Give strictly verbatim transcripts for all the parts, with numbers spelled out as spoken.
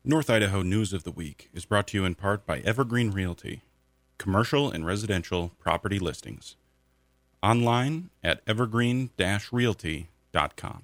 North Idaho News of the Week is brought to you in part by Evergreen Realty, commercial and residential property listings. Online at evergreen dash realty dot com.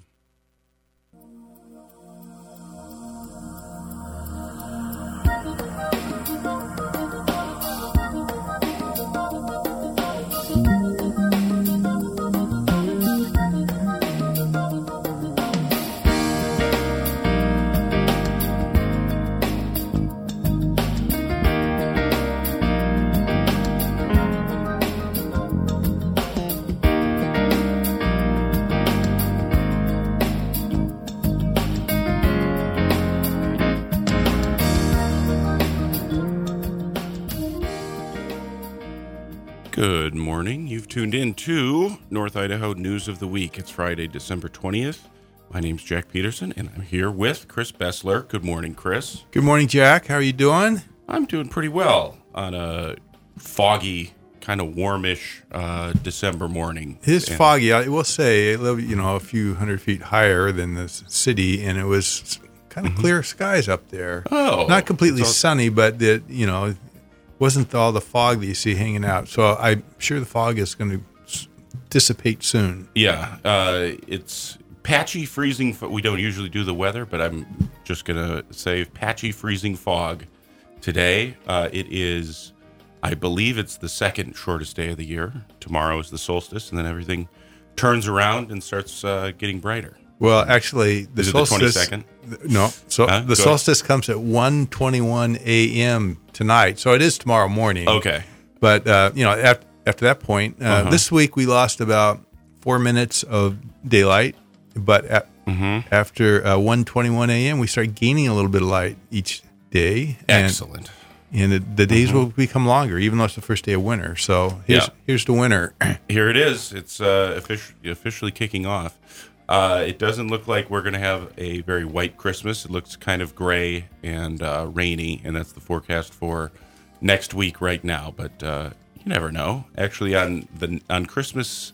Good morning. You've tuned in to North Idaho News of the Week. It's Friday, December twentieth. My name's Jack Peterson, and I'm here with Chris Bessler. Good morning, Chris. Good morning, Jack. How are you doing? I'm doing pretty well on a foggy, kind of warmish uh, December morning. It is and foggy. I will say, I live, you know, a few hundred feet higher than the city, and it was kind of mm-hmm. clear skies up there. Oh. Not completely all- sunny, but, the, you know, wasn't all the fog that you see hanging out. So I'm sure the fog is going to dissipate soon. Yeah, uh, it's patchy, freezing. Fo- we don't usually do the weather, but I'm just going to say patchy, freezing fog today. Uh, it is, I believe it's the second shortest day of the year. Tomorrow is the solstice, and then everything turns around and starts uh, getting brighter. Well, actually, the is solstice. It the twenty-second? No, so huh? the Go solstice ahead. Comes at one twenty-one a.m. tonight. So it is tomorrow morning. Okay. But uh, you know, after, after that point, uh, uh-huh. this week we lost about four minutes of daylight. But at, mm-hmm. after uh, one twenty-one a.m., we start gaining a little bit of light each day. And, Excellent. And the, the days mm-hmm. will become longer, even though it's the first day of winter. So here's yeah. here's the winter. Here it is. It's uh, offic- officially kicking off. Uh, it doesn't look like we're going to have a very white Christmas. It looks kind of gray and uh, rainy, and that's the forecast for next week right now. But uh, you never know. Actually, on the on Christmas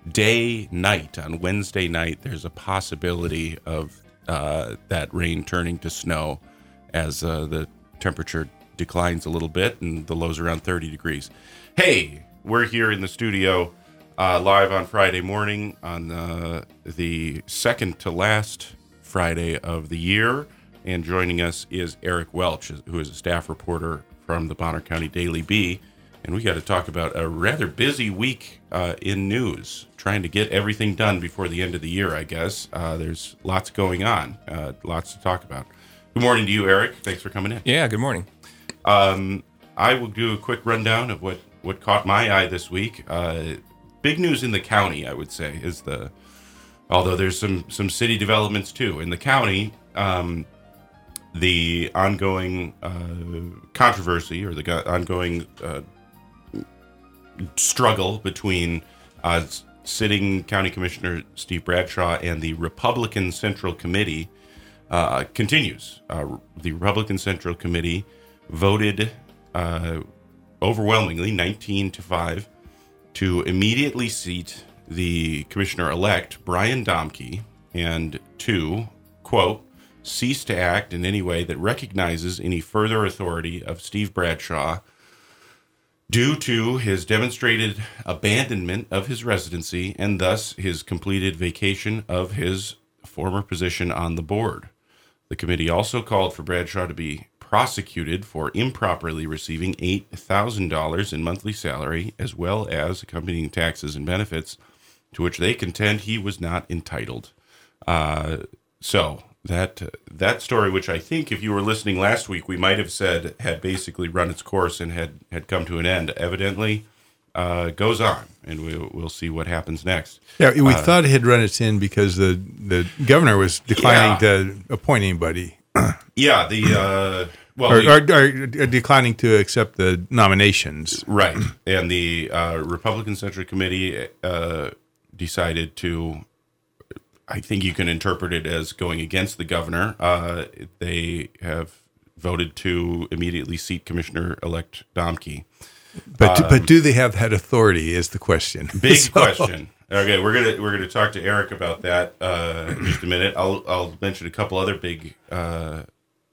Day night, on Wednesday night, there's a possibility of uh, that rain turning to snow as uh, the temperature declines a little bit, and the low's around thirty degrees. Hey, we're here in the studio. Uh, live on Friday morning on uh, the second to last Friday of the year. And joining us is Eric Welch, who is a staff reporter from the Bonner County Daily Bee. And we got to talk about a rather busy week uh, in news, trying to get everything done before the end of the year, I guess. Uh, there's lots going on, uh, lots to talk about. Good morning to you, Eric. Thanks for coming in. Yeah, good morning. Um, I will do a quick rundown of what, what caught my eye this week. Uh, Big news in the county, I would say, is the, although there's some, some city developments too. In the county, um, the ongoing uh, controversy or the go- ongoing uh, struggle between uh, sitting County Commissioner Steve Bradshaw and the Republican Central Committee uh, continues. Uh, the Republican Central Committee voted uh, overwhelmingly, nineteen to five, to immediately seat the commissioner-elect, Brian Domke, and to, quote, cease to act in any way that recognizes any further authority of Steve Bradshaw due to his demonstrated abandonment of his residency and thus his completed vacation of his former position on the board. The committee also called for Bradshaw to be prosecuted for improperly receiving eight thousand dollars in monthly salary, as well as accompanying taxes and benefits, to which they contend he was not entitled. Uh, so that that story, which I think if you were listening last week, we might have said had basically run its course and had, had come to an end, evidently uh, goes on, and we'll, we'll see what happens next. Yeah, we uh, thought it had run its end because the, the governor was declining yeah. to appoint anybody. Yeah, the uh, well, or, the, or, or declining to accept the nominations, right? And the uh, Republican Central Committee uh, decided to. I think you can interpret it as going against the governor. Uh, they have voted to immediately seat Commissioner-elect Domke. But um, but do they have that authority? Is the question. Big So- question. Okay, we're gonna we're gonna talk to Eric about that uh, in just a minute. I'll I'll mention a couple other big uh,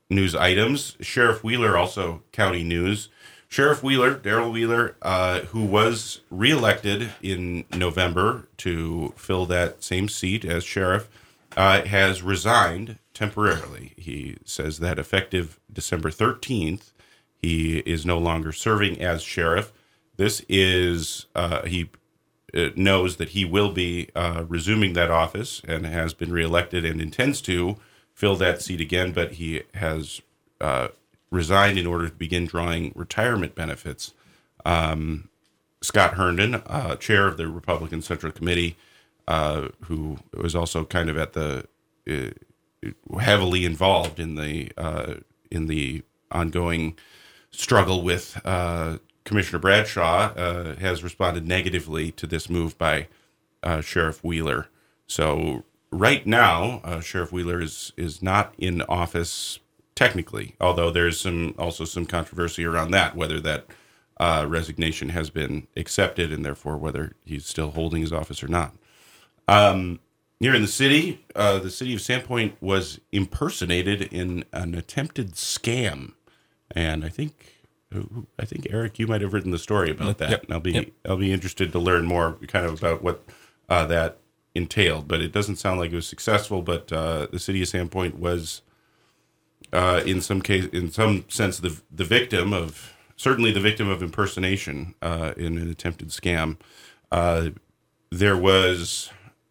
news items. Sheriff Wheeler, also county news. Sheriff Wheeler, Daryl Wheeler, uh, who was reelected in November to fill that same seat as sheriff, uh, has resigned temporarily. He says that effective December thirteenth, he is no longer serving as sheriff. This is, uh, he uh, knows that he will be uh, resuming that office and has been reelected and intends to fill that seat again, but he has uh, resigned in order to begin drawing retirement benefits. Um, Scott Herndon, uh, chair of the Republican Central Committee, uh, who was also kind of at the uh, heavily involved in the uh, in the ongoing struggle with uh, Commissioner Bradshaw, uh, has responded negatively to this move by uh, Sheriff Wheeler. So right now, uh, Sheriff Wheeler is is not in office technically, although there's some also some controversy around that, whether that uh, resignation has been accepted and therefore whether he's still holding his office or not. Um, here in the city, uh, the city of Sandpoint was impersonated in an attempted scam, and I think I think Eric, you might have written the story about that. Yep. And I'll be Yep. I'll be interested to learn more, kind of about what uh, that entailed. But it doesn't sound like it was successful. But uh, the city of Sandpoint was, uh, in some case, in some sense, the the victim of certainly the victim of impersonation uh, in an attempted scam. Uh, there was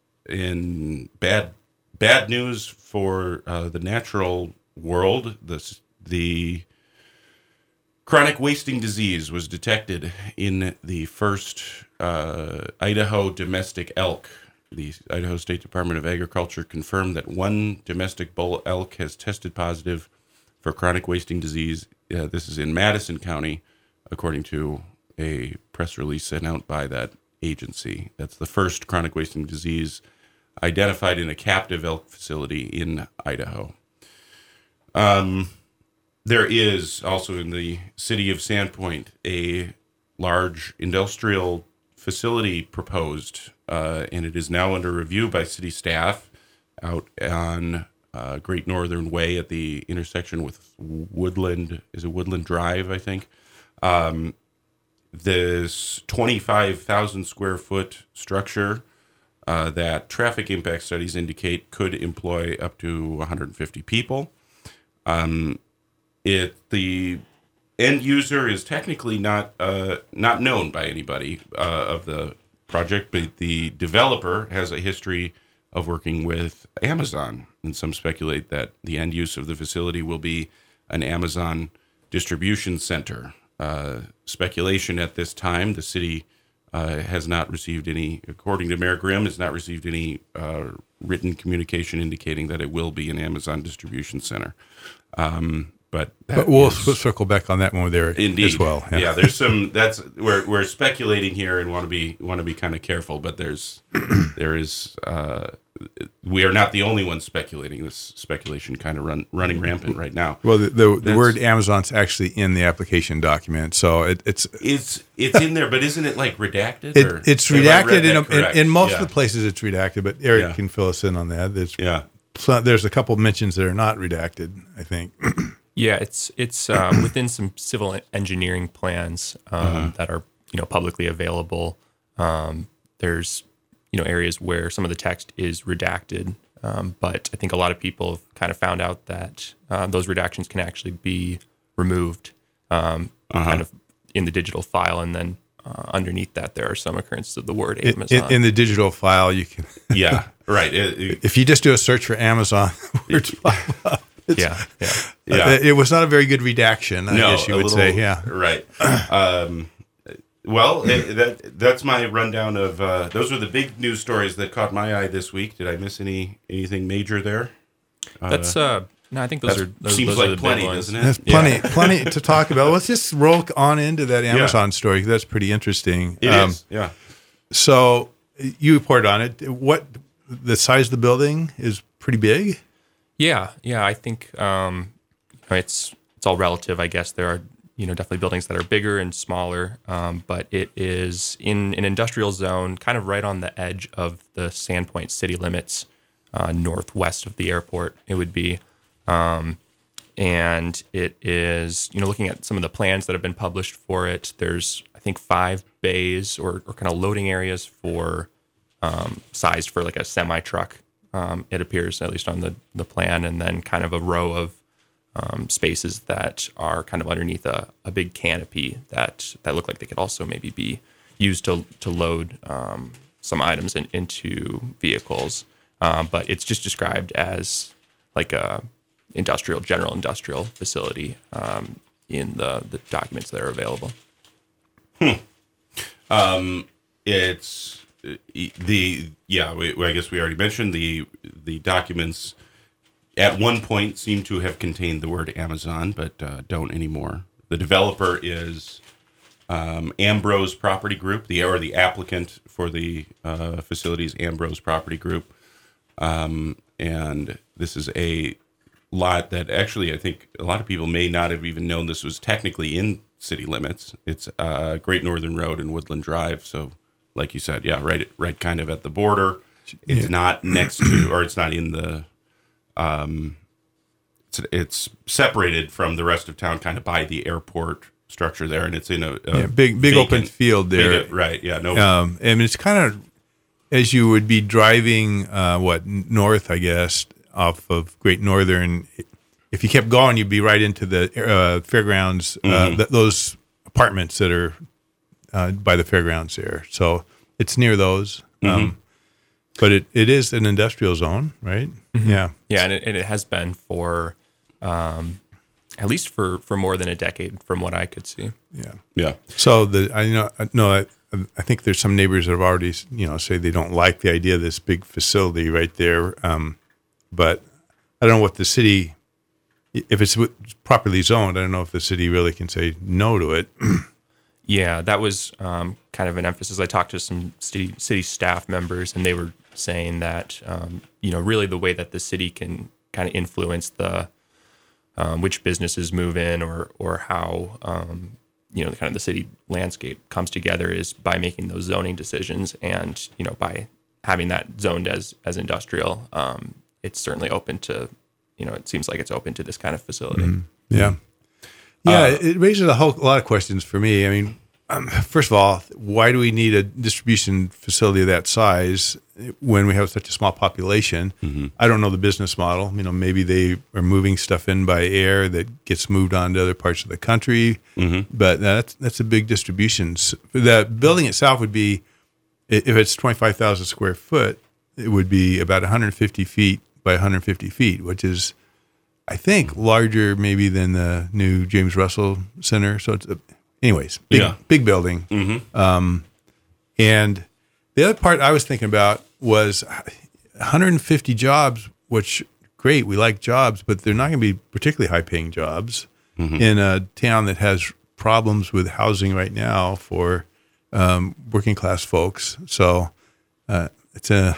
in bad bad news for uh, the natural world. The the chronic wasting disease was detected in the first uh, Idaho domestic elk. The Idaho State Department of Agriculture confirmed that one domestic bull elk has tested positive for chronic wasting disease. Uh, this is in Madison County, according to a press release sent out by that agency. That's the first chronic wasting disease identified in a captive elk facility in Idaho. Um, there is also in the city of Sandpoint a large industrial facility proposed, uh, and it is now under review by city staff out on uh, Great Northern Way at the intersection with Woodland. Is it Woodland Drive, I think? Um, this twenty-five thousand square foot structure uh, that traffic impact studies indicate could employ up to one hundred fifty people. Um, it the end user is technically not uh, not known by anybody uh, of the project, but the developer has a history of working with Amazon, and some speculate that the end use of the facility will be an Amazon distribution center. Uh, speculation at this time, the city uh, has not received any, according to Mayor Grimm, has not received any uh, written communication indicating that it will be an Amazon distribution center. Um, but that But we'll, is- we'll circle back on that one there Indeed. as well. Yeah. there's some. That's we're we're speculating here and want to be want to be kind of careful. But there's there is uh, we are not the only ones speculating. This speculation kind of run running rampant right now. Well, the, the, the That's- word Amazon's actually in the application document, so it, it's It's it's in there, but isn't it like redacted? it, or, it's have I redacted read in, that a, in correct? in most yeah. of the places. It's redacted, but Eric Yeah. can fill us in on that. There's Yeah. so there's a couple mentions that are not redacted, I think. Yeah, it's it's um, within some civil engineering plans um, Uh-huh. that are you know publicly available. Um, there's you know areas where some of the text is redacted, um, but I think a lot of people have kind of found out that uh, those redactions can actually be removed, um, Uh-huh. kind of in the digital file, and then uh, underneath that there are some occurrences of the word In, Amazon. in, in the digital file, you can Yeah, right. It- it- if you just do a search for Amazon, words pop up. It's- yeah, yeah. yeah. uh, it was not a very good redaction, I guess you a would little- say. Yeah. Right. Um, well, it, that that's my rundown of uh, those are the big news stories that caught my eye this week. Did I miss any anything major there? That's uh, no, I think those That are those, seems those like are the plenty, big ones. doesn't it? There's plenty, plenty to talk about. Let's just roll on into that Amazon Yeah. story. That's pretty interesting. It Um, is. Yeah. So you reported on it. What the size of the building is pretty big. Yeah, yeah. I think um, you know, it's it's all relative. I guess there are you know definitely buildings that are bigger and smaller, um, but it is in an industrial zone, kind of right on the edge of the Sandpoint city limits, uh, northwest of the airport. It would be, um, and it is, you know, looking at some of the plans that have been published for it, there's, I think, five bays or, or kind of loading areas for um, sized for like a semi truck. Um, it appears, at least on the, the plan, and then kind of a row of um, spaces that are kind of underneath a, a big canopy that, that look like they could also maybe be used to to load um, some items in, into vehicles. Um, but it's just described as like a industrial, general industrial facility um, in the, the documents that are available. Hmm. Um, it's the, yeah, we, I guess we already mentioned the, the documents at one point seem to have contained the word Amazon, but uh, don't anymore. The developer is um, Ambrose Property Group, the or the applicant for the uh, facilities Ambrose Property Group. Um, and this is a lot that actually I think a lot of people may not have even known this was technically in city limits. It's uh, Great Northern Road and Woodland Drive. So, like you said, yeah, right, right, kind of at the border. It's yeah. not next to, or it's not in the. Um, it's it's separated from the rest of town, kind of by the airport structure there, and it's in a, a yeah, big big vacant, open field there. Big, right? Yeah. No. Um, and it's kind of as you would be driving, uh, what north, I guess, off of Great Northern. If you kept going, you'd be right into the uh, fairgrounds. Uh, mm-hmm. th- those apartments that are uh, by the fairgrounds there. So it's near those. Mm-hmm. Um, but it, it is an industrial zone, right? Mm-hmm. Yeah. Yeah, and it, and it has been for um, at least for, for more than a decade, from what I could see. Yeah. Yeah. So the I know no I, I think there's some neighbors that have already you know say they don't like the idea of this big facility right there. Um, but I don't know what the city, if it's properly zoned, I don't know if the city really can say no to it. Yeah, that was um, kind of an emphasis. I talked to some city, city staff members, and they were saying that, um, you know, really the way that the city can kind of influence the um, which businesses move in or or how, um, you know, the kind of the city landscape comes together is by making those zoning decisions. And, you know, by having that zoned as, as industrial, um, it's certainly open to, you know, it seems like it's open to this kind of facility. Mm-hmm. Yeah. Yeah, uh, it raises a whole a lot of questions for me. I mean, um, first of all, why do we need a distribution facility of that size when we have such a small population? Mm-hmm. I don't know the business model. You know, maybe they are moving stuff in by air that gets moved on to other parts of the country. Mm-hmm. But that's that's a big distribution. The building itself would be, if it's twenty-five thousand square foot, it would be about one hundred fifty feet by one hundred fifty feet, which is, I think, larger maybe than the new James Russell Center. So it's, a, anyways, big, yeah. big building. Mm-hmm. Um, and the other part I was thinking about was one hundred fifty jobs, which, great, we like jobs, but they're not going to be particularly high-paying jobs mm-hmm. in a town that has problems with housing right now for um, working-class folks. So uh, it's a,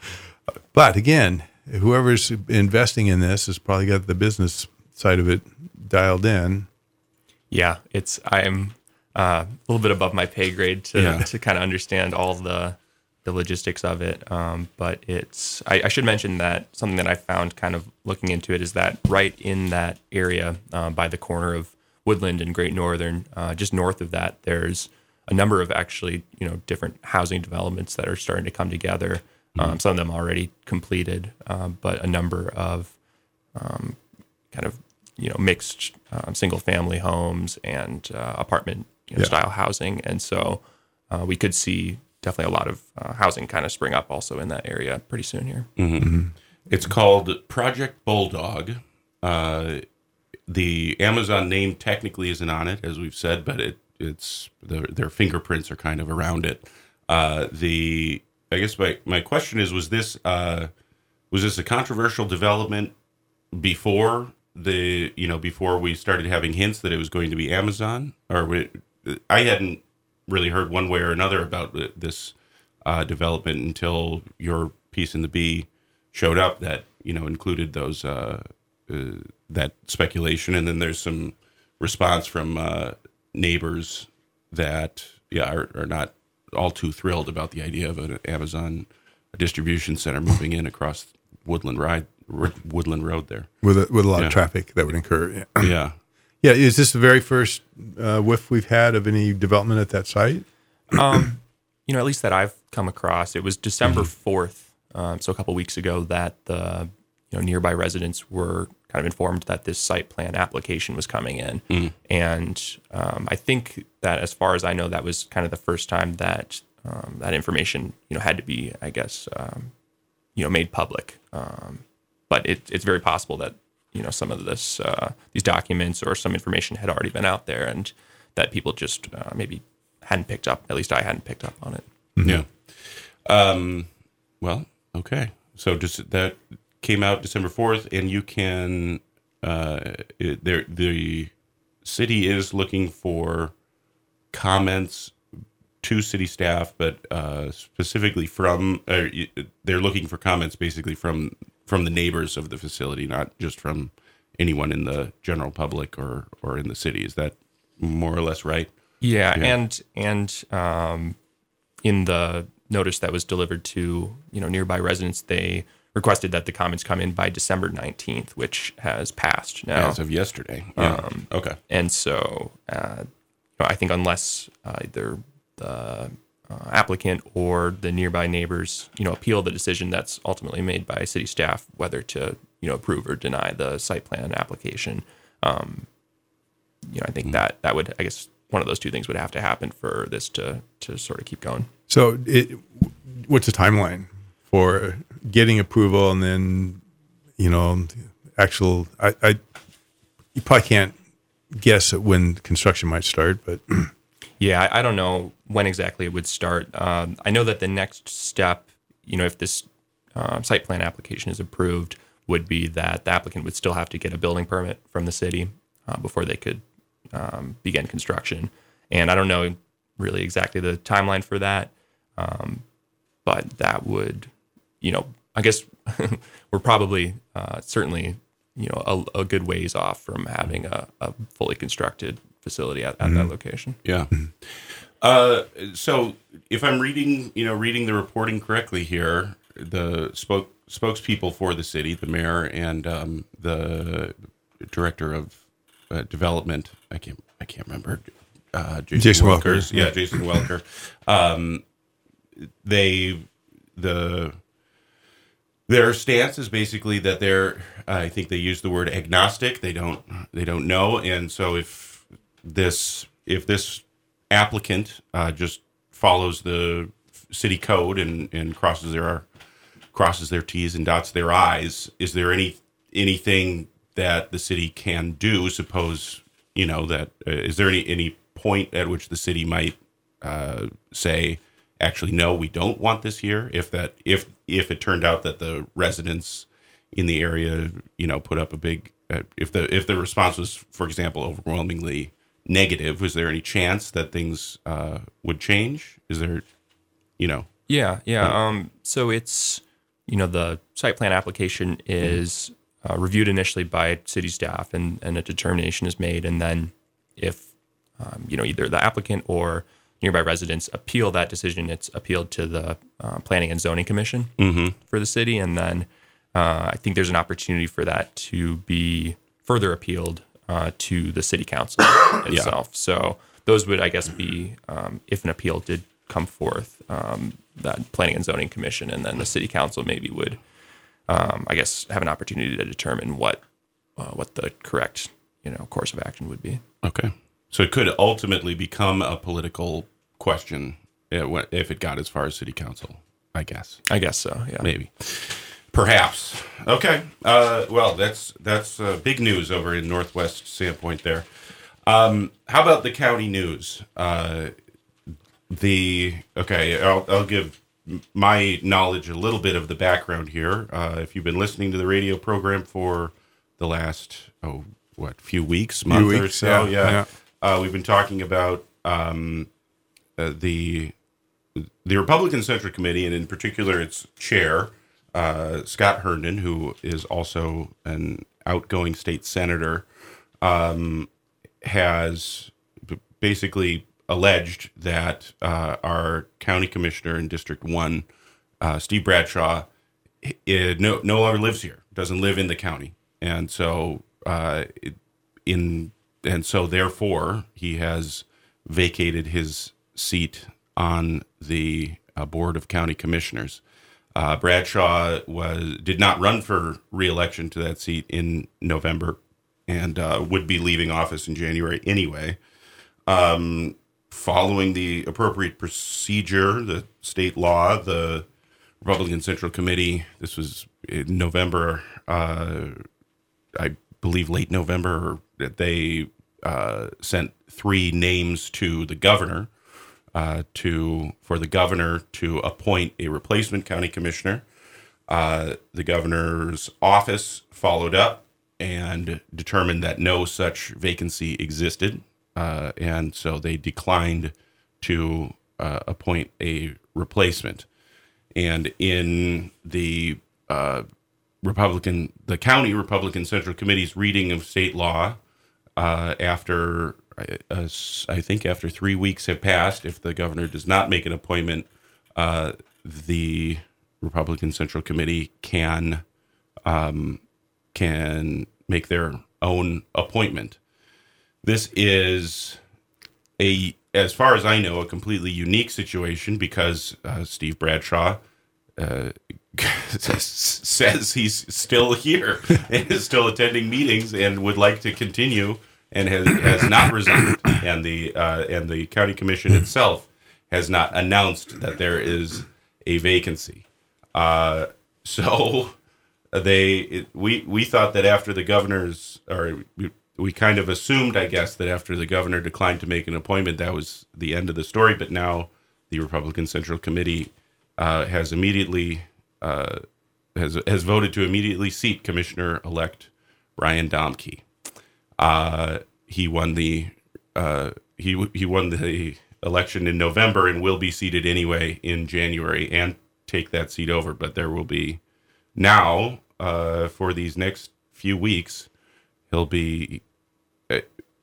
but again, whoever's investing in this has probably got the business side of it dialed in. Yeah, it's I'm uh, a little bit above my pay grade to yeah. to kind of understand all the the logistics of it. Um, but it's I, I should mention that something that I found kind of looking into it is that right in that area uh, by the corner of Woodland and Great Northern, uh, just north of that, there's a number of actually you know different housing developments that are starting to come together. Um, some of them already completed, um, but a number of um, kind of you know mixed um, single-family homes and uh, apartment you know, yeah. style housing, and so uh, we could see definitely a lot of uh, housing kind of spring up also in that area pretty soon here. Mm-hmm. Mm-hmm. It's called Project Bulldog. Uh, the Amazon name technically isn't on it, as we've said, but it it's the, their fingerprints are kind of around it. Uh, the I guess my, my question is, was this uh, was this a controversial development before the you know before we started having hints that it was going to be Amazon? Or we, I hadn't really heard one way or another about this uh, development until your piece in the Bee showed up that you know included those uh, uh, that speculation, and then there's some response from uh, neighbors that yeah are, are not all too thrilled about the idea of an Amazon distribution center moving in across Woodland Ride, Woodland Road there. With a, with a lot Yeah. of traffic that would incur. Yeah. Yeah. Yeah. Is this the very first uh, whiff we've had of any development at that site? Um, you know, at least that I've come across, it was December fourth, um, so a couple weeks ago, that the you know nearby residents were kind of informed that this site plan application was coming in, Mm. and um, I think that, as far as I know, that was kind of the first time that um, that information you know had to be, I guess, um, you know, made public. Um, but it, it's very possible that you know some of this uh, these documents or some information had already been out there, and that people just uh, maybe hadn't picked up. At least I hadn't picked up on it. Yeah. Um, well, okay. So just that came out December fourth, and you can, uh, it, there, the city is looking for comments to city staff, but uh, specifically from, uh, they're looking for comments basically from, from the neighbors of the facility, not just from anyone in the general public or, or in the city. Is that more or less right? Yeah, Yeah. and and um, in the notice that was delivered to you know nearby residents, they requested that the comments come in by December nineteenth, which has passed now. As of yesterday. Yeah. Um, okay. And so, uh, you know, I think unless uh, either the uh, applicant or the nearby neighbors, you know, appeal the decision that's ultimately made by city staff, whether to you know approve or deny the site plan application, um, you know, I think Mm. that that would, I guess, one of those two things would have to happen for this to to sort of keep going. So, it, what's the timeline for getting approval and then, you know, actual? I, I you probably can't guess at when construction might start, but Yeah, I, I don't know when exactly it would start. Um, I know that the next step, you know, if this uh, site plan application is approved, would be that the applicant would still have to get a building permit from the city uh, before they could um, begin construction. And I don't know really exactly the timeline for that, um, but that would, you know, I guess we're probably uh, certainly, you know, a, a good ways off from having a, a fully constructed facility at, at that location. Yeah. Uh, so if I'm reading, you know, reading the reporting correctly here, the spoke spokespeople for the city, the mayor and um, the director of uh, development, I can't, I can't remember, uh, Jason, Jason Welker. Welker. Yeah, Jason Welker. Um, they, the, their stance is basically that they're, I think they use the word agnostic. They don't, they don't know. And so if this, if this applicant uh, just follows the city code and, and crosses their, crosses their T's and dots their I's, is there any, anything that the city can do? Suppose, you know, that, uh, is there any, any point at which the city might uh, say, actually, no, we don't want this here. If that, if, if it turned out that the residents in the area, you know, put up a big, uh, if the, if the response was, for example, overwhelmingly negative, was there any chance that things uh, would change? Is there, you know? Yeah, yeah. Um, so it's, you know, the site plan application is uh, reviewed initially by city staff, and, and a determination is made. And then if, um, you know, either the applicant or nearby residents appeal that decision, it's appealed to the uh, Planning and Zoning Commission Mm-hmm. for the city. And then uh, I think there's an opportunity for that to be further appealed uh, to the city council itself. So those would, I guess, be, um, if an appeal did come forth, um, that Planning and Zoning Commission, and then the city council maybe would, um, I guess, have an opportunity to determine what uh, what the correct, you know, course of action would be. Okay. So it could ultimately become a political question if it got as far as city council, I guess. I guess so. Yeah. Maybe. Perhaps. Okay. Uh, well, that's that's uh, big news over in Northwest Sandpoint there. Um, how about the county news? Uh, the okay, I'll, I'll give my knowledge a little bit of the background here. Uh, if you've been listening to the radio program for the last oh what few weeks, month or weeks, so, yeah, yeah, yeah. Uh, we've been talking about um, uh, the the Republican Central Committee, and in particular its chair, uh, Scott Herndon, who is also an outgoing state senator, um, has b- basically alleged that uh, our county commissioner in District one, uh, Steve Bradshaw, it no no longer lives here, doesn't live in the county, and so uh, it, in and so therefore he has vacated his seat on the uh, Board of County Commissioners. Uh, Bradshaw was did not run for re-election to that seat in November, and uh, would be leaving office in January anyway. Um, following the appropriate procedure, the state law, the Republican Central Committee, this was in November, uh, I believe late November, that they uh, sent three names to the governor uh, to for the governor to appoint a replacement county commissioner. Uh, the governor's office followed up and determined that no such vacancy existed, uh, and so they declined to uh, appoint a replacement. And in the uh, Republican, the county Republican Central Committee's reading of state law, uh, after uh, I think after three weeks have passed, if the governor does not make an appointment, uh, the Republican Central Committee can um, can make their own appointment. This is a, as far as I know, a completely unique situation because uh, Steve Bradshaw uh, says he's still here and is still attending meetings and would like to continue, and has, has not resigned, and the uh, and the county commission itself has not announced that there is a vacancy. Uh, so they it, we we thought that after the governor's, or we, we kind of assumed, I guess, that after the governor declined to make an appointment, that was the end of the story. But now the Republican Central Committee uh, has immediately uh, has has voted to immediately seat Commissioner-elect Brian Domke. Uh, he won the uh, he he won the election in November and will be seated anyway in January and take that seat over. But there will be now uh, for these next few weeks, he'll be. Uh,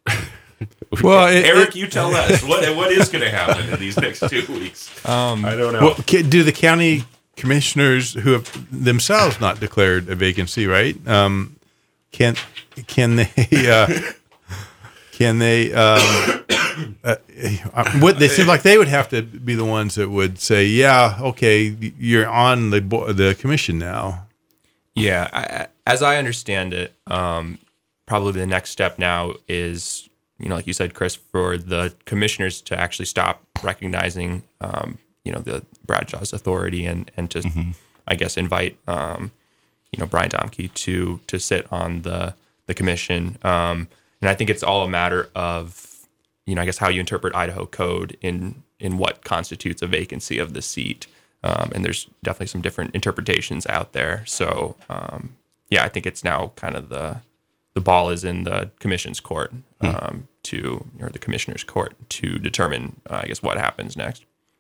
well, it, Eric, it, you tell us what what is going to happen in these next two weeks. Um, I don't know. Well, do the county commissioners who have themselves not declared a vacancy, right? Um, can can they? Uh, can they? Um, uh, what they seem like they would have to be the ones that would say, "Yeah, okay, you're on the the commission now." Yeah, I, as I understand it, um, probably the next step now is, you know, like you said, Chris, for the commissioners to actually stop recognizing, um, you know, the Bradshaw's authority and and to, mm-hmm. I guess, invite, um, you know, Brian Domke to to sit on the the commission. Um, and I think it's all a matter of, you know, I guess how you interpret Idaho code in in what constitutes a vacancy of the seat. Um, and there's definitely some different interpretations out there. So, um, yeah, I think it's now kind of the the ball is in the commission's court um, hmm. to, or the commissioner's court to determine, uh, I guess, what happens next.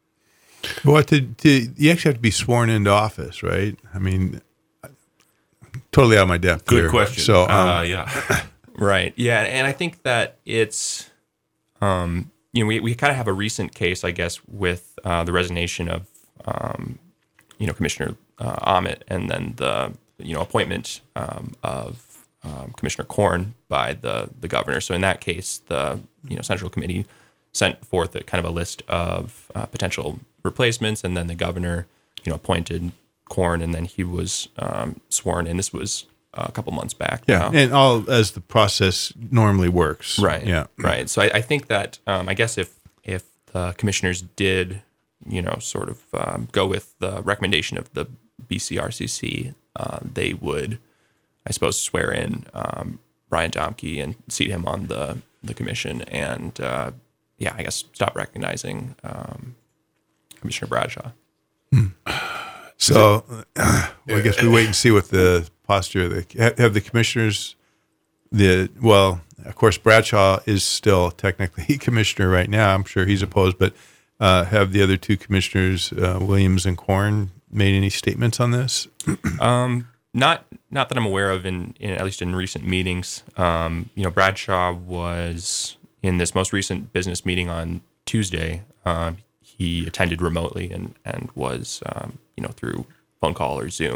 Well, to, to, you actually have to be sworn into office, right? I mean, totally out of my depth. Good here. question. So, um, uh, yeah, right, yeah, and I think that it's, um, you know, we we kind of have a recent case, I guess, with uh, the resignation of, um, you know, Commissioner uh, Ahmet, and then the you know appointment um, of Um, Commissioner Korn by the the governor. So in that case, the you know Central Committee sent forth a kind of a list of uh, potential replacements, and then the governor you know appointed Korn, and then he was um, sworn in. This was uh, a couple months back. Yeah, now. and all as the process normally works. Right. Yeah. Right. So I, I think that um, I guess if if the commissioners did you know sort of um, go with the recommendation of the B C R C C, uh, they would, I suppose, swear in um, Brian Domke and seat him on the, the commission, and uh, yeah, I guess stop recognizing um, Commissioner Bradshaw. Hmm. So, uh, well, I guess we wait and see what the posture of the have the commissioners. The well, of course, Bradshaw is still technically commissioner right now. I'm sure he's opposed, but uh, have the other two commissioners, uh, Williams and Korn, made any statements on this? um. Not not that I'm aware of, in, in at least in recent meetings. Um, you know, Bradshaw was in this most recent business meeting on Tuesday. Um, he attended remotely and and was um, you know through phone call or Zoom.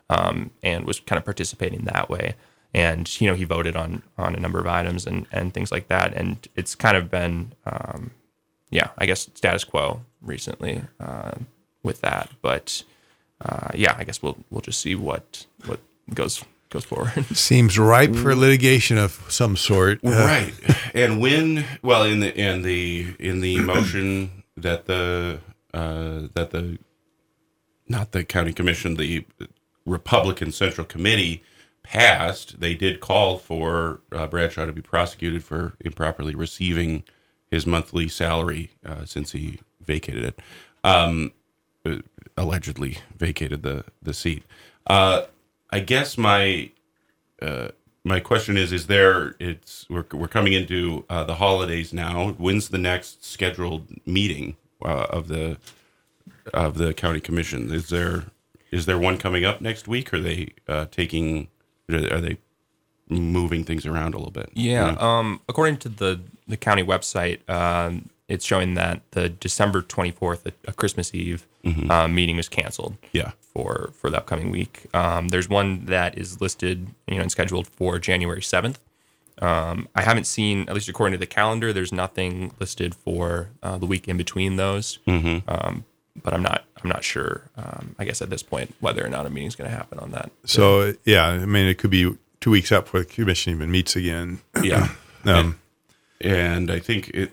um, and was kind of participating that way. And, you know, he voted on on a number of items and, and things like that. And it's kind of been, um, yeah, I guess status quo recently uh, with that. But, uh, yeah, I guess we'll we'll just see what what goes goes forward. Seems ripe for litigation of some sort. Uh, Right. And when, well, in the in the in the motion that the uh, that the not the county commission, the Republican Central Committee passed, they did call for uh, Bradshaw to be prosecuted for improperly receiving his monthly salary uh, since he vacated it, um, uh, allegedly vacated the the seat. Uh, I guess my uh, my question is: Is there? It's we're we're coming into uh, the holidays now. When's the next scheduled meeting uh, of the of the county commission? Is there is there one coming up next week? Or are they uh, taking? Are they moving things around a little bit? Yeah. You know? Um, according to the, the county website, um, it's showing that the December twenty-fourth, a, a Christmas Eve mm-hmm. uh, meeting was canceled. Yeah. For, for the upcoming week. Um, there's one that is listed, you know, and scheduled for January seventh. Um, I haven't seen, at least according to the calendar, there's nothing listed for uh, the week in between those. Mm-hmm. Um, but I'm not, I'm not sure. Um, I guess at this point whether or not a meeting is going to happen on that. So yeah, I mean, it could be two weeks out before the commission even meets again. Yeah, um, and, and I think it,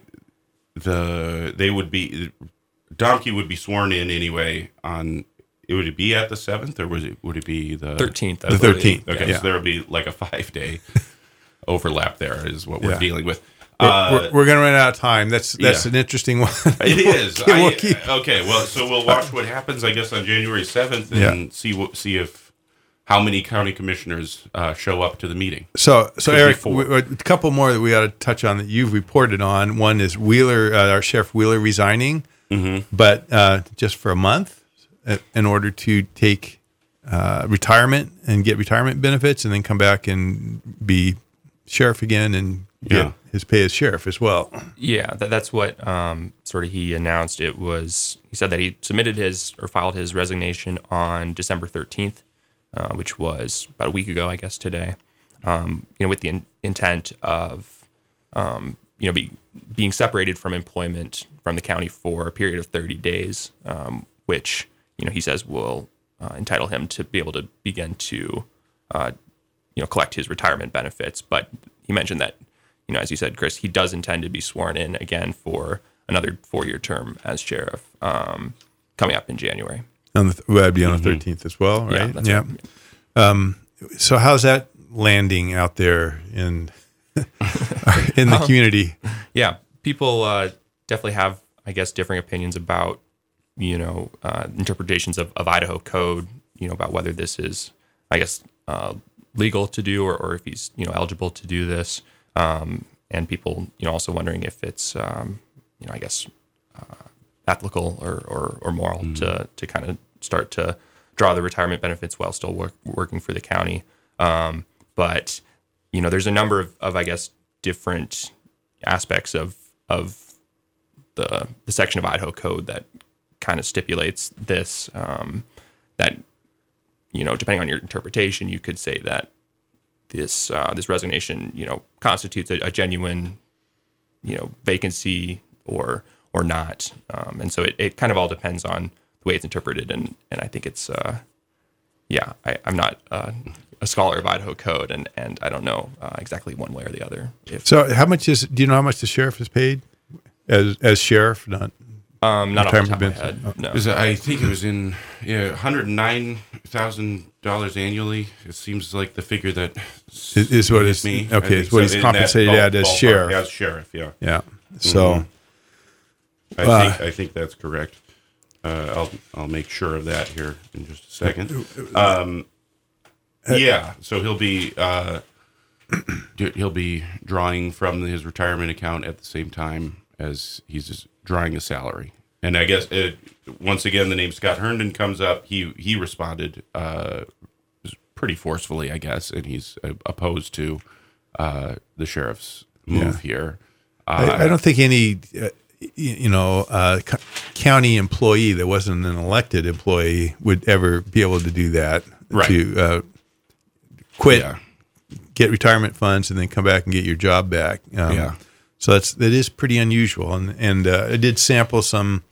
the they would be Domke would be sworn in anyway on. It would it be at the seventh or was it would it be the thirteenth? The thirteenth. Okay, yeah. So there would be like a five day overlap. There is what we're Yeah. dealing with. We're, Uh, we're, we're going to run out of time. That's that's yeah. an interesting one. It is. We'll I, keep- okay, well, so we'll watch what happens, I guess, on January seventh, and Yeah. see what see if how many county commissioners uh, show up to the meeting. So, so Could be Eric, four. we, a couple more that we ought to touch on that you've reported on. One is Wheeler, uh, our Sheriff Wheeler resigning, Mm-hmm. but uh, just for a month uh, in order to take uh, retirement and get retirement benefits, and then come back and be sheriff again and get Yeah. his pay as sheriff as well. Yeah, that, that's what um, sort of he announced. It was, he said that he submitted his or filed his resignation on December thirteenth, uh, which was about a week ago, I guess, today, um, you know, with the in, intent of, um, you know, be, being separated from employment from the county for a period of thirty days, um, which, you know, he says will uh, entitle him to be able to begin to, uh, you know, collect his retirement benefits. But he mentioned that, you know, as you said, Chris, he does intend to be sworn in again for another four-year term as sheriff um, coming up in January. On the, well, that'd be on the thirteenth as well, right? Yeah, that's yeah. right. Um, so how's that landing out there in in the community? Yeah, people uh, definitely have, I guess, differing opinions about, you know, uh, interpretations of, of Idaho code, you know, about whether this is, I guess, uh, legal to do or, or if he's, you know, eligible to do this. Um, and people, you know, also wondering if it's, um, you know, I guess, uh, ethical or, or, or moral mm-hmm. to, to kind of start to draw the retirement benefits while still work, working for the county. Um, but, you know, there's a number of, of I guess, different aspects of, of the, the section of Idaho code that kind of stipulates this, um, that, you know, depending on your interpretation, you could say that this uh, this resignation, you know, constitutes a, a genuine, you know, vacancy or or not, um, and so it, it kind of all depends on the way it's interpreted, and and I think it's, uh, yeah, I, I'm not uh, a scholar of Idaho code, and and I don't know uh, exactly one way or the other. If, So how much is? Do you know how much the sheriff is paid as as sheriff? Not um, not off the top of my retirement head. No. It was, I think it was in yeah, one hundred nine thousand dollars annually. It seems like the figure that is, is what is me. okay. It's what he's in that compensated ball- at as ballpark, sheriff. As sheriff, yeah. Yeah. So I Uh, think I think that's correct. Uh, I'll I'll make sure of that here in just a second. Um, yeah, so he'll be uh, he'll be drawing from his retirement account at the same time as he's just drawing a salary. And I guess it, once again, the name Scott Herndon comes up. He he responded uh, pretty forcefully, I guess, and he's uh, opposed to uh, the sheriff's move Yeah. here. I, I don't think any, uh, you know, uh, co- county employee that wasn't an elected employee would ever be able to do that. right. to uh, quit, Yeah. get retirement funds, and then come back and get your job back. Um, Yeah. So that's that is pretty unusual. And and uh, I did sample some,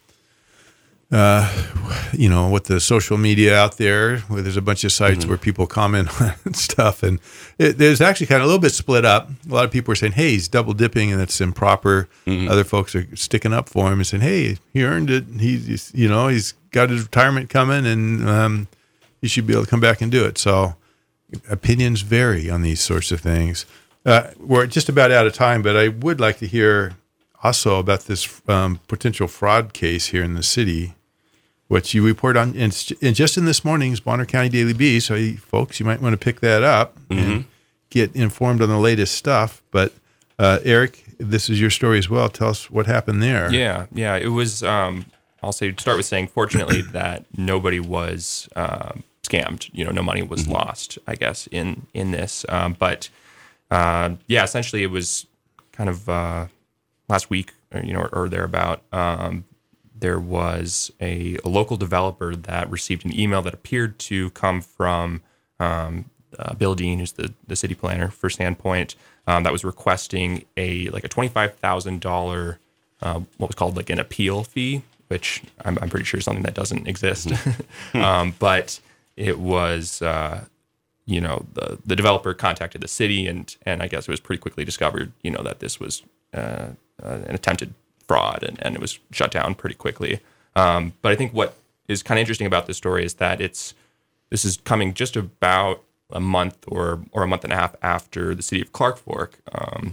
uh, you know, with the social media out there, where there's a bunch of sites Mm-hmm. where people comment on stuff, and it, there's actually kind of a little bit split up. A lot of people are saying, "Hey, he's double dipping, and that's improper." Mm-hmm. Other folks are sticking up for him and saying, "Hey, he earned it. He's, he's you know he's got his retirement coming, and um, he should be able to come back and do it." So opinions vary on these sorts of things. Uh, we're just about out of time, but I would like to hear also about this um, potential fraud case here in the city, which you report on, and, and just in this morning's Bonner County Daily Bee. So, you, folks, you might want to pick that up Mm-hmm. and get informed on the latest stuff. But uh, Eric, this is your story as well. Tell us what happened there. Yeah, yeah. It was. Um, I'll say start with saying, fortunately, that nobody was um, scammed. You know, no money was lost. I guess in in this, um, but uh, yeah, essentially, it was kind of uh, last week, or, you know, or, or thereabout. Um, there was a, a local developer that received an email that appeared to come from um, uh, Bill Dean, who's the, the city planner for Sandpoint, um, that was requesting a like a twenty-five thousand dollars uh, what was called like an appeal fee, which I'm, I'm pretty sure is something that doesn't exist. um, but it was, uh, you know, the, the developer contacted the city, and and I guess it was pretty quickly discovered, you know, that this was uh, uh, an attempted fraud, and, and it was shut down pretty quickly. Um, but I think what is kind of interesting about this story is that it's this is coming just about a month or or a month and a half after the city of Clark Fork um,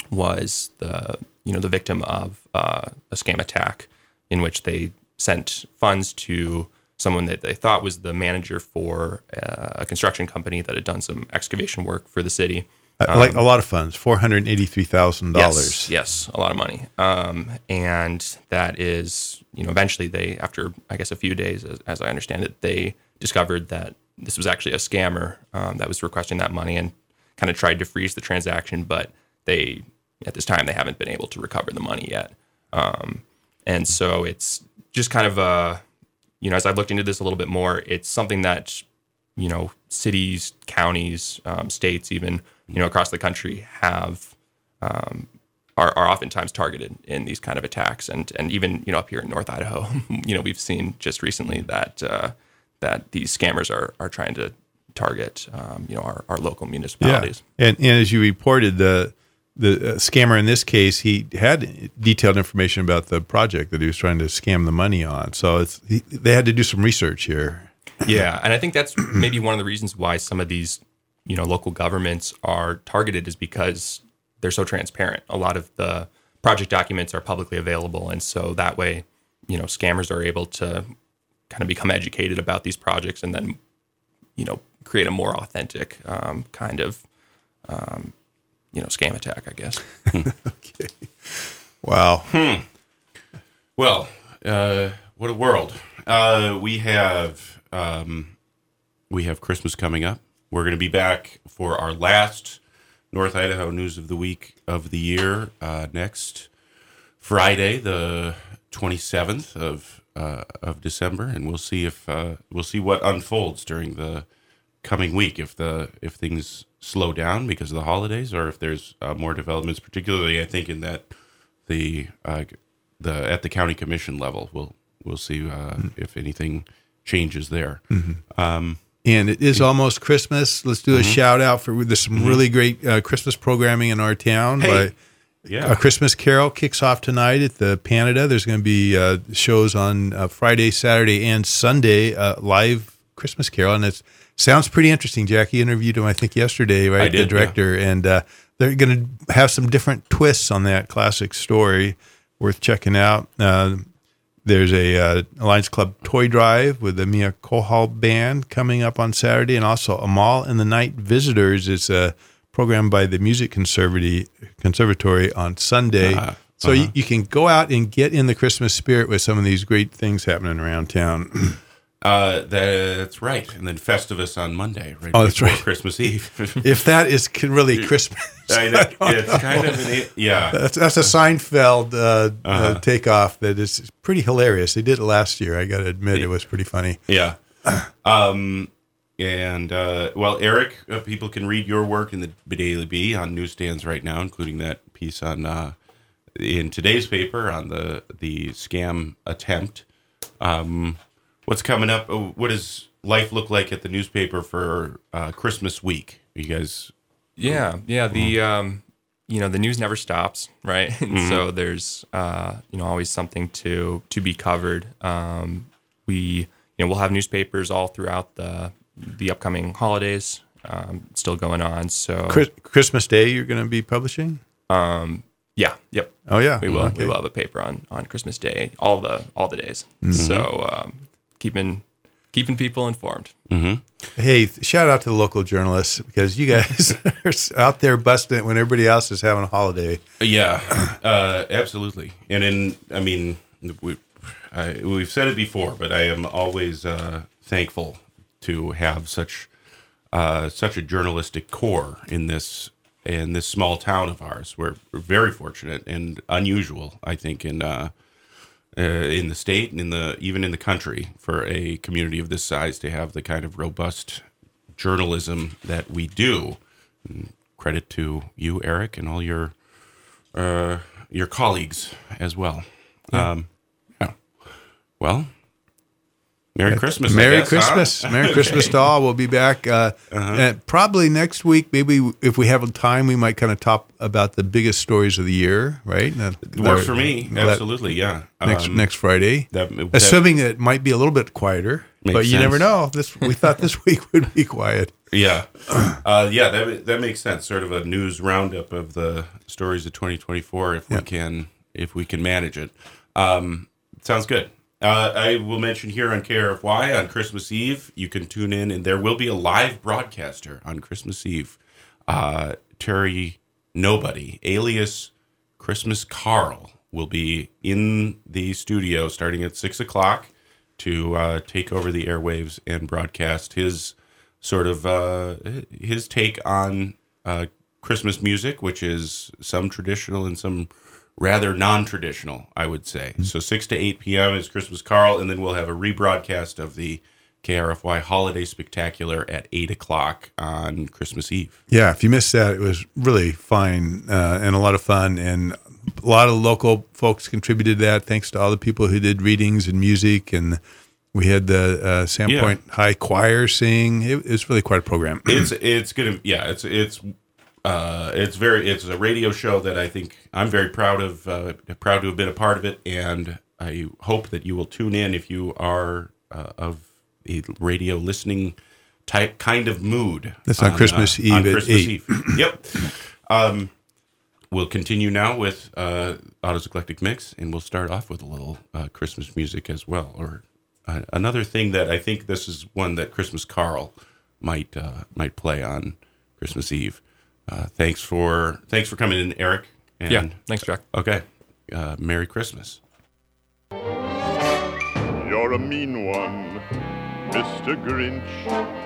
was the you know the victim of uh, a scam attack in which they sent funds to someone that they thought was the manager for uh, a construction company that had done some excavation work for the city. Uh, like a lot of funds, four hundred eighty-three thousand dollars. Yes, yes, a lot of money. Um, and that is, you know, eventually they, after I guess a few days, as, as I understand it, they discovered that this was actually a scammer um, that was requesting that money, and kind of tried to freeze the transaction. But they, at this time, they haven't been able to recover the money yet. Um, and so it's just kind of a, you know, as I've looked into this a little bit more, it's something that, you know, cities, counties, um, states, even, you know, across the country have um, are, are oftentimes targeted in these kind of attacks, and and even, you know, up here in North Idaho, you know, we've seen just recently that uh, that these scammers are are trying to target um, you know our, our local municipalities. Yeah, and, and as you reported, the the uh, scammer in this case, he had detailed information about the project that he was trying to scam the money on. So it's he, they had to do some research here. Yeah, and I think that's maybe one of the reasons why some of these, you know, local governments are targeted, is because they're so transparent. A lot of the project documents are publicly available, and so that way, you know, scammers are able to kind of become educated about these projects, and then, you know, create a more authentic um, kind of, um, you know, scam attack, I guess. Okay. Wow. Hmm. Well, uh, what a world. Uh, we have um, we have Christmas coming up. We're going to be back for our last North Idaho News of the Week of the year uh, next Friday, the twenty-seventh of uh, of December, and we'll see if uh, we'll see what unfolds during the coming week. If the if things slow down because of the holidays, or if there's uh, more developments, particularly I think in that the uh, the at the county commission level, we'll we'll see uh, mm-hmm. if anything changes there. Mm-hmm. Um, And it is almost Christmas. Let's do a mm-hmm. shout out for there's some mm-hmm. really great uh, Christmas programming in our town. Hey, by, yeah, A Christmas Carol kicks off tonight at the Canada. There's going to be uh, shows on uh, Friday, Saturday, and Sunday. Uh, live Christmas Carol, and it sounds pretty interesting. Jackie interviewed him, I think, yesterday, right? I did, the director, yeah. and uh, they're going to have some different twists on that classic story, worth checking out. Uh, There's a uh, Lions Club toy drive with the Mia Kohal band coming up on Saturday, and also Amal and the Night Visitors is a program by the Music Conservatory Conservatory on Sunday. Uh-huh. So uh-huh. you, you can go out and get in the Christmas spirit with some of these great things happening around town. Uh, that's right. And then Festivus on Monday, right? Oh, that's right. Christmas Eve. If that is really Christmas. I know. It's kind of an, yeah. That's, that's a Seinfeld uh, Uh-huh. uh, takeoff that is pretty hilarious. They did it last year. I got to admit, it was pretty funny. Yeah. Um, And, uh, well, Eric, uh, people can read your work in the Daily Bee on newsstands right now, including that piece on uh, in today's paper on the the scam attempt. Um, what's coming up? What does life look like at the newspaper for uh, Christmas week? You guys? Yeah, yeah. The um, you know the news never stops, right? And mm-hmm. so there's uh, you know always something to to be covered. Um, we you know we'll have newspapers all throughout the the upcoming holidays um, still going on. So Chris, Christmas Day, you're going to be publishing? Um, yeah. Yep. Oh yeah. We will. Okay. We will have a paper on, on Christmas Day, all the all the days. Mm-hmm. So um, keeping keeping people informed. Mm-hmm. Hey, shout out to the local journalists because you guys are out there busting it when everybody else is having a holiday. Yeah, uh, absolutely. And in, I mean, we, I, we've said it before, but I am always uh, thankful to have such uh, such a journalistic core in this in this small town of ours. We're, we're very fortunate and unusual, I think, in uh, uh, in the state and in the even in the country for a community of this size to have the kind of robust journalism that we do. And credit to you, Eric, and all your uh, your colleagues as well. Yeah. Um, yeah. Well. Merry Christmas. Merry I guess, Christmas. huh? Merry Christmas to all. We'll be back uh, Uh-huh. and probably next week. Maybe if we have time, we might kind of talk about the biggest stories of the year, right? That, It works for me. Absolutely, yeah. Next Um, next Friday. that- that- Assuming that it might be a little bit quieter, Makes but you sense. never know. This we thought this week would be quiet. Yeah. Uh, yeah, that that makes sense. Sort of a news roundup of the stories of twenty twenty-four if Yeah. we can if we can manage it. Um, sounds good. Uh, I will mention here on K R F Y on Christmas Eve, you can tune in, and there will be a live broadcaster on Christmas Eve. Uh, Terry Nobody, alias Christmas Carl, will be in the studio starting at six o'clock to uh, take over the airwaves and broadcast his sort of uh, his take on uh, Christmas music, which is some traditional and some rather non-traditional, I would say. So six to eight p.m. is Christmas Carl, and then we'll have a rebroadcast of the K R F Y Holiday Spectacular at eight o'clock on Christmas Eve. Yeah, if you missed that, it was really fine uh, and a lot of fun, and a lot of local folks contributed to that. Thanks to all the people who did readings and music, and we had the uh, Sandpoint Yeah. High Choir sing. It, it was really quite a program. It's it's gonna yeah it's it's uh, it's very it's a radio show that I think I'm very proud of uh, proud to have been a part of it, and I hope that you will tune in if you are uh, of a radio listening type kind of mood. That's on Christmas Eve on at Christmas eight. Eve. Yep. Um, we'll continue now with uh, Otto's Eclectic Mix, and we'll start off with a little uh, Christmas music as well, or uh, another thing that I think this is one that Christmas Carl might uh, might play on Christmas Eve. Uh, thanks for thanks for coming in, Eric. And, Yeah, thanks, Jack. Okay. Uh, Merry Christmas. You're a mean one, Mister Grinch.